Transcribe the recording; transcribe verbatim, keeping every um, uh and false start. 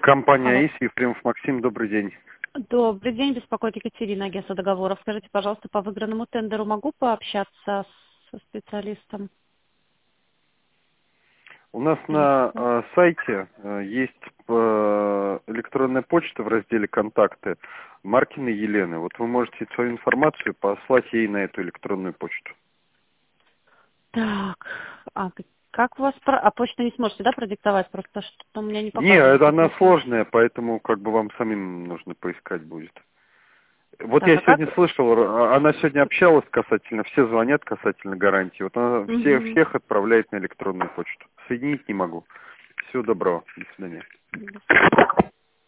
Компания Алло. АИС, Ефремов Максим, добрый день. Добрый день, беспокоит Екатерина, агентство договоров. Скажите, пожалуйста, по выигранному тендеру могу пообщаться со специалистом? У нас Или на нет? э, сайте э, есть э, электронная почта в разделе «Контакты» Маркиной Елены. Вот вы можете свою информацию послать ей на эту электронную почту. Так, а к- как у вас... про- А почту не сможете, да, продиктовать? Просто что-то у меня не Не, показывает это она какой-то... сложная, поэтому как бы вам самим нужно поискать будет. Вот Так, я а как... сегодня слышал, р- она сегодня общалась касательно, все звонят касательно гарантии. Вот она всех, Угу. всех отправляет на электронную почту. Соединить не могу. Всего доброго. До свидания. До свидания.